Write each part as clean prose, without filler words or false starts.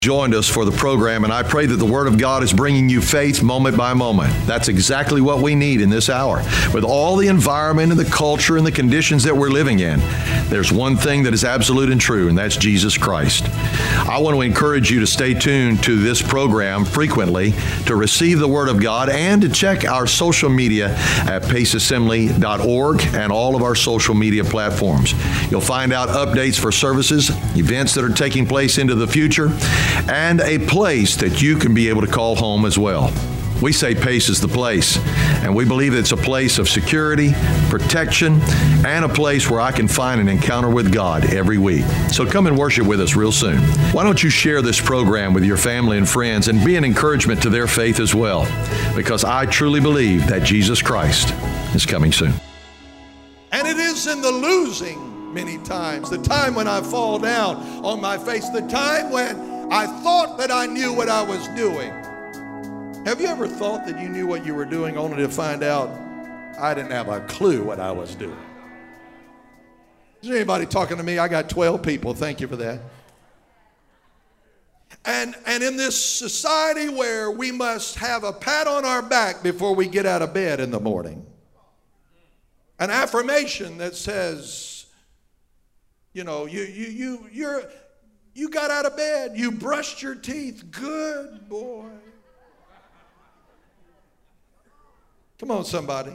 Joined us for the program, and I pray that the Word of God is bringing you faith moment by moment. That's exactly what we need in this hour. With all the environment and the culture and the conditions that we're living in, there's one thing that is absolute and true, and that's Jesus Christ. I want to encourage you to stay tuned to this program frequently, to receive the Word of God, and to check our social media at paceassembly.org and all of our social media platforms. You'll find out updates for services, events that are taking place into the future, and a place that you can be able to call home as well. We say Pace is the place, and we believe it's a place of security, protection, and a place where I can find an encounter with God every week. So come and worship with us real soon. Why don't you share this program with your family and friends and be an encouragement to their faith as well? Because I truly believe that Jesus Christ is coming soon. And it is in the losing many times, the time when I fall down on my face, the time when I thought that I knew what I was doing. Have you ever thought that you knew what you were doing only to find out I didn't have a clue what I was doing? Is there anybody talking to me? I got 12 people. Thank you for that. And in this society where we must have a pat on our back before we get out of bed in the morning, an affirmation that says, you know, you got out of bed, you brushed your teeth, good boy. Come on, somebody.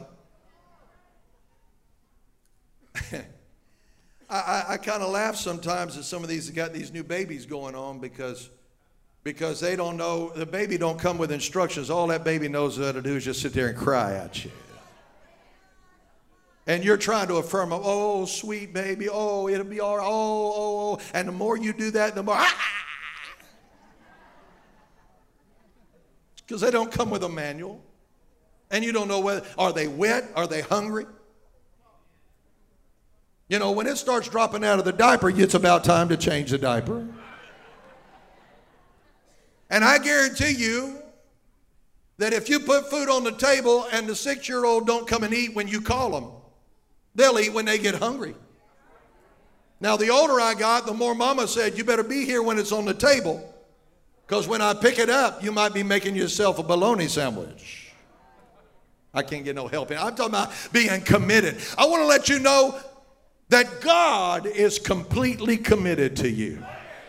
I kind of laugh sometimes at some of these that got these new babies going on because they don't know, the baby don't come with instructions. All that baby knows how to do is just sit there and cry at you. And you're trying to affirm, oh, sweet baby, oh, it'll be all right, oh. And the more you do that, the more, because they don't come with a manual. And you don't know whether, are they wet? Are they hungry? You know, when it starts dropping out of the diaper, it's about time to change the diaper. And I guarantee you that if you put food on the table and the 6-year-old don't come and eat when you call them, they'll eat when they get hungry. Now, the older I got, the more Mama said, you better be here when it's on the table, because when I pick it up, you might be making yourself a bologna sandwich. I can't get no help in. I'm talking about being committed. I want to let you know that God is completely committed to you.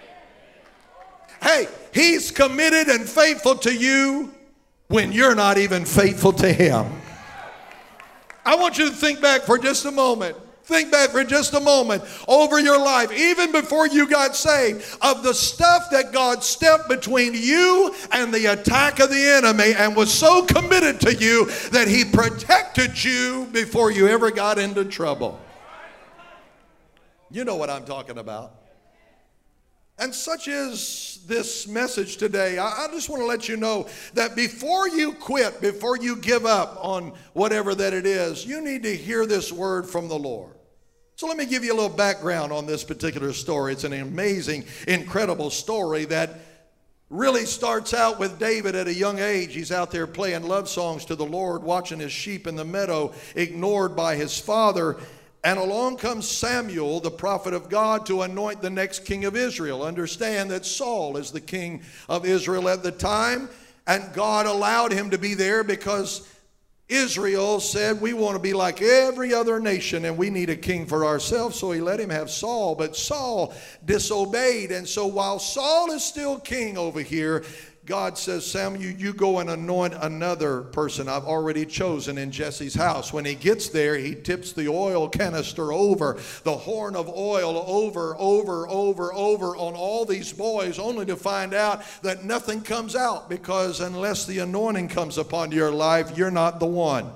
Hey, He's committed and faithful to you when you're not even faithful to Him. I want you to think back for just a moment. Think back for just a moment over your life, even before you got saved, of the stuff that God stepped between you and the attack of the enemy and was so committed to you that He protected you before you ever got into trouble. You know what I'm talking about. And such is this message today. I just want to let you know that before you quit, before you give up on whatever that it is, you need to hear this word from the Lord. So let me give you a little background on this particular story. It's an amazing, incredible story that really starts out with David at a young age. He's out there playing love songs to the Lord, watching his sheep in the meadow, ignored by his father. And along comes Samuel, the prophet of God, to anoint the next king of Israel. Understand that Saul is the king of Israel at the time, and God allowed him to be there because Israel said, we want to be like every other nation and we need a king for ourselves. So He let him have Saul, but Saul disobeyed. And so while Saul is still king over here, God says, Samuel, you go and anoint another person I've already chosen in Jesse's house. When he gets there, he tips the oil canister over, the horn of oil over on all these boys, only to find out that nothing comes out, because unless the anointing comes upon your life, you're not the one.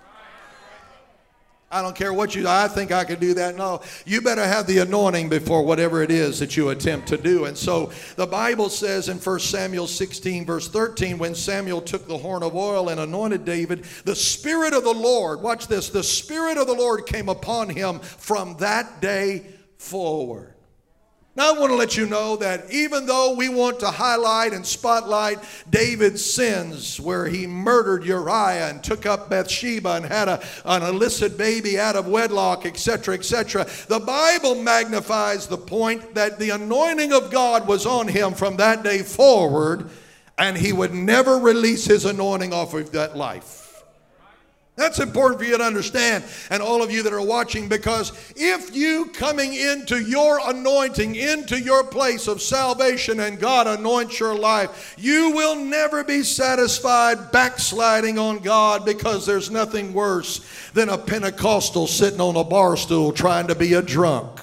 I don't care what I think I could do that. No, you better have the anointing before whatever it is that you attempt to do. And so the Bible says in 1 Samuel 16 verse 13, when Samuel took the horn of oil and anointed David, the Spirit of the Lord, watch this, the Spirit of the Lord came upon him from that day forward. Now, I want to let you know that even though we want to highlight and spotlight David's sins, where he murdered Uriah and took up Bathsheba and had an illicit baby out of wedlock, etc., etc., the Bible magnifies the point that the anointing of God was on him from that day forward, and he would never release his anointing off of that life. That's important for you to understand, and all of you that are watching, because if you coming into your anointing, into your place of salvation, and God anoints your life, you will never be satisfied backsliding on God, because there's nothing worse than a Pentecostal sitting on a bar stool trying to be a drunk.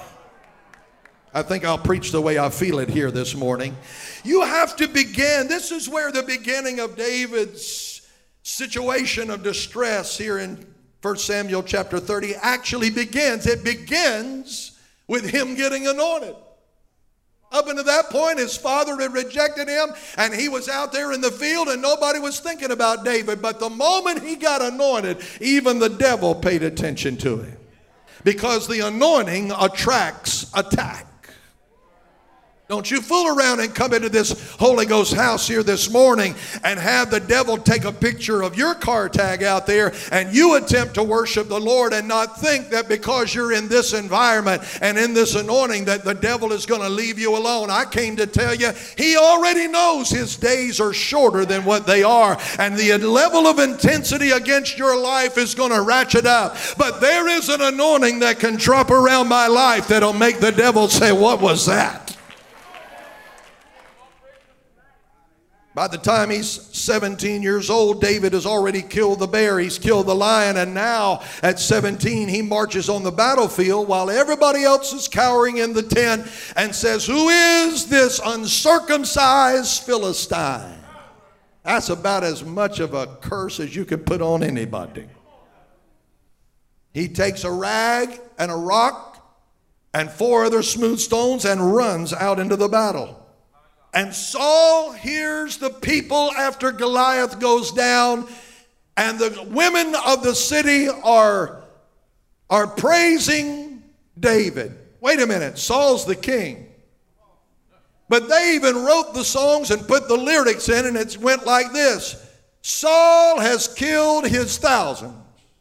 I think I'll preach the way I feel it here this morning. You have to begin. This is where the beginning of David's situation of distress here in 1 Samuel chapter 30 actually begins. It begins with him getting anointed. Up until that point, his father had rejected him, and he was out there in the field, and nobody was thinking about David. But the moment he got anointed, even the devil paid attention to him, because the anointing attracts attack. Don't you fool around and come into this Holy Ghost house here this morning and have the devil take a picture of your car tag out there, and you attempt to worship the Lord and not think that because you're in this environment and in this anointing that the devil is going to leave you alone. I came to tell you, he already knows his days are shorter than what they are, and the level of intensity against your life is going to ratchet up. But there is an anointing that can drop around my life that'll make the devil say, "What was that?" By the time he's 17 years old, David has already killed the bear, he's killed the lion, and now at 17 he marches on the battlefield while everybody else is cowering in the tent and says, "Who is this uncircumcised Philistine?" That's about as much of a curse as you can put on anybody. He takes a rag and a rock and 4 other smooth stones and runs out into the battle. And Saul hears the people after Goliath goes down, and the women of the city are praising David. Wait a minute, Saul's the king. But they even wrote the songs and put the lyrics in, and it went like this: Saul has killed his thousands,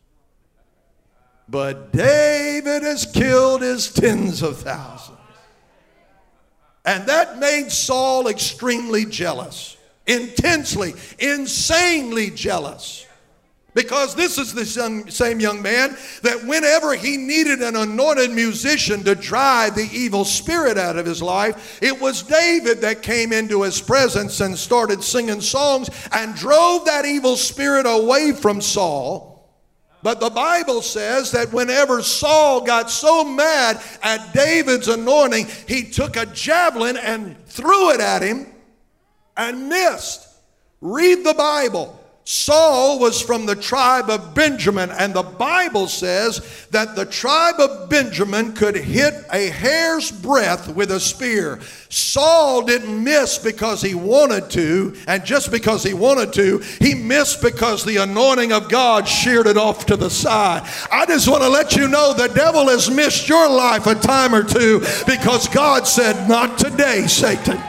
but David has killed his tens of thousands. And that made Saul extremely jealous, intensely, insanely jealous. Because this is the same young man that whenever he needed an anointed musician to drive the evil spirit out of his life, it was David that came into his presence and started singing songs and drove that evil spirit away from Saul. But the Bible says that whenever Saul got so mad at David's anointing, he took a javelin and threw it at him and missed. Read the Bible. Saul was from the tribe of Benjamin, and the Bible says that the tribe of Benjamin could hit a hair's breadth with a spear. Saul didn't miss because he wanted to, and just because he wanted to, he missed because the anointing of God sheared it off to the side. I just want to let you know the devil has missed your life a time or two because God said, "Not today, Satan."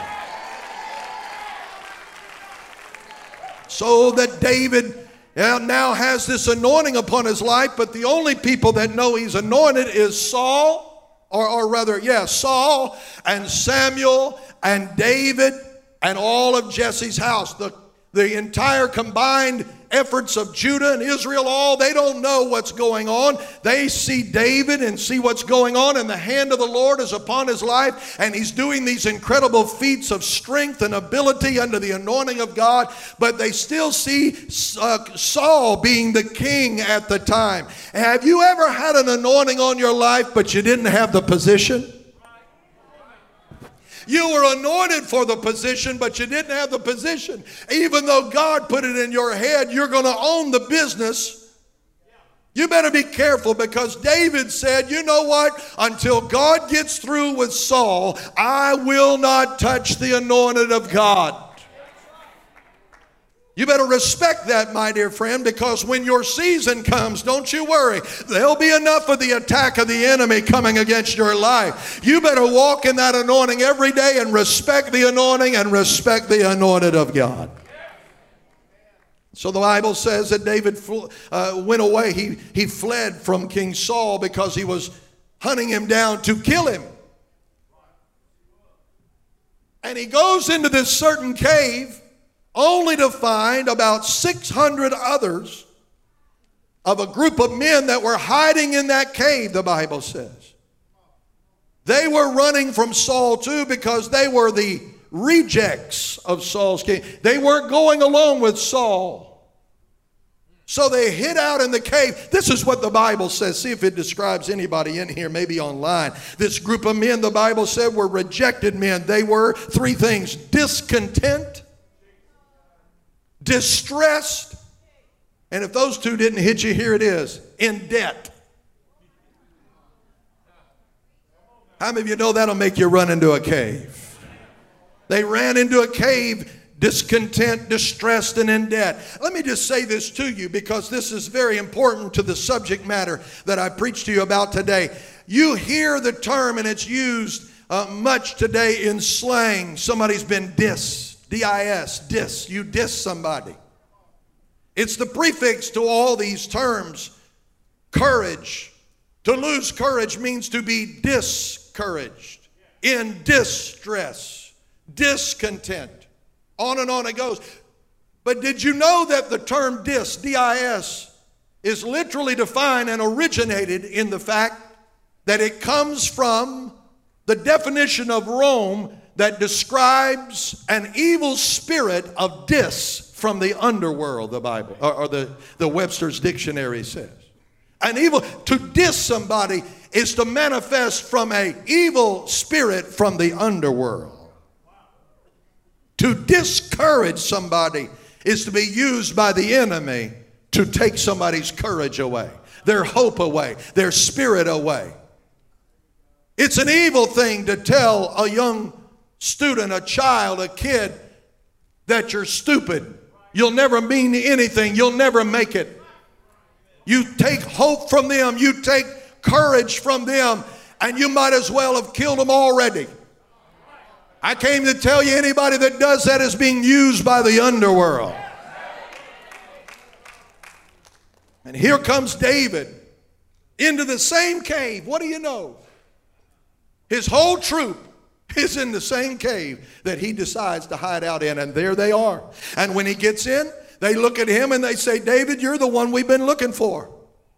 So that David now has this anointing upon his life, but the only people that know he's anointed is Saul, Saul and Samuel and David and all of Jesse's house. The entire combined efforts of Judah and Israel, they don't know what's going on. They see David and see what's going on, and the hand of the Lord is upon his life, and he's doing these incredible feats of strength and ability under the anointing of God, but they still see Saul being the king at the time. Have you ever had an anointing on your life, but you didn't have the position? You were anointed for the position, but you didn't have the position. Even though God put it in your head, you're going to own the business. You better be careful, because David said, "You know what? Until God gets through with Saul, I will not touch the anointed of God." You better respect that, my dear friend, because when your season comes, don't you worry. There'll be enough of the attack of the enemy coming against your life. You better walk in that anointing every day and respect the anointing and respect the anointed of God. So the Bible says that David went away. He fled from King Saul because he was hunting him down to kill him. And he goes into this certain cave only to find about 600 others of a group of men that were hiding in that cave, the Bible says. They were running from Saul too because they were the rejects of Saul's king. They weren't going along with Saul. So they hid out in the cave. This is what the Bible says. See if it describes anybody in here, maybe online. This group of men, the Bible said, were rejected men. They were three things: discontent, distressed, and if those two didn't hit you, here it is: in debt. How many of you know that'll make you run into a cave? They ran into a cave, discontent, distressed, and in debt. Let me just say this to you because this is very important to the subject matter that I preached to you about today. You hear the term, and it's used much today in slang. Somebody's been dissed, D-I-S, diss. You diss somebody. It's the prefix to all these terms. Courage. To lose courage means to be discouraged, in distress, discontent. On and on it goes. But did you know that the term D-I-S, is literally defined and originated in the fact that it comes from the definition of Rome that describes an evil spirit of dis from the underworld, the Bible, or the Webster's dictionary says. An evil, to diss somebody is to manifest from an evil spirit from the underworld. To discourage somebody is to be used by the enemy to take somebody's courage away, their hope away, their spirit away. It's an evil thing to tell a young student, a child, a kid, that you're stupid. You'll never mean anything. You'll never make it. You take hope from them. You take courage from them, and you might as well have killed them already. I came to tell you, anybody that does that is being used by the underworld. And here comes David into the same cave. What do you know? His whole troop is in the same cave that he decides to hide out in, and there they are. And when he gets in, they look at him and they say, David, you're the one we've been looking for.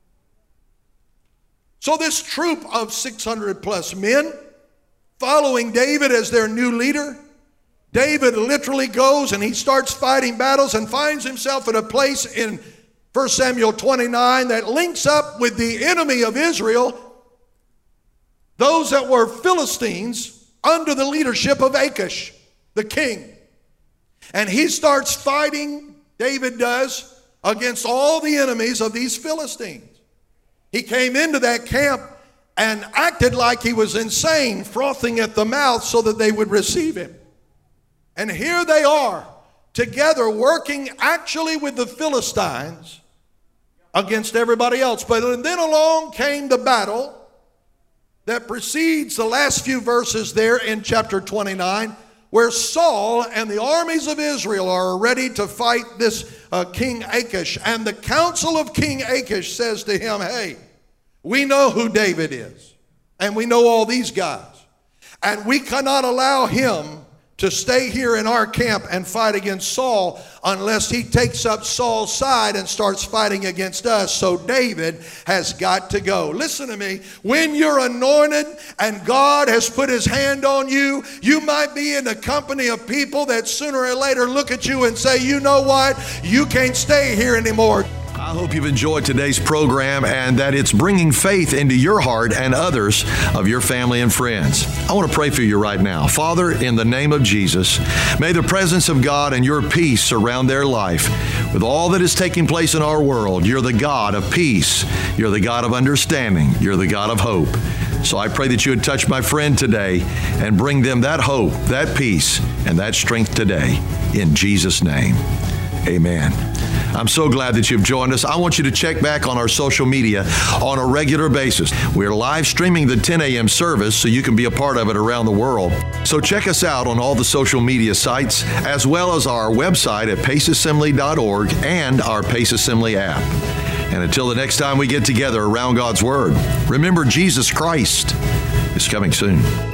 So this troop of 600 plus men, following David as their new leader, David literally goes and he starts fighting battles and finds himself at a place in 1 Samuel 29 that links up with the enemy of Israel, those that were Philistines under the leadership of Achish, the king. And he starts fighting, David does, against all the enemies of these Philistines. He came into that camp and acted like he was insane, frothing at the mouth so that they would receive him. And here they are, together working actually with the Philistines against everybody else. But then along came the battle that precedes the last few verses there in chapter 29, where Saul and the armies of Israel are ready to fight this King Achish. And the council of King Achish says to him, hey, we know who David is, and we know all these guys, and we cannot allow him to stay here in our camp and fight against Saul unless he takes up Saul's side and starts fighting against us. So David has got to go. Listen to me. When you're anointed and God has put his hand on you, you might be in the company of people that sooner or later look at you and say, you know what? You can't stay here anymore. I hope you've enjoyed today's program and that it's bringing faith into your heart and others of your family and friends. I want to pray for you right now. Father, in the name of Jesus, may the presence of God and your peace surround their life. With all that is taking place in our world, you're the God of peace. You're the God of understanding. You're the God of hope. So I pray that you would touch my friend today and bring them that hope, that peace, and that strength today. In Jesus' name. Amen. I'm so glad that you've joined us. I want you to check back on our social media on a regular basis. We're live streaming the 10 a.m. service so you can be a part of it around the world. So check us out on all the social media sites, as well as our website at paceassembly.org and our Pace Assembly app. And until the next time we get together around God's Word, remember Jesus Christ is coming soon.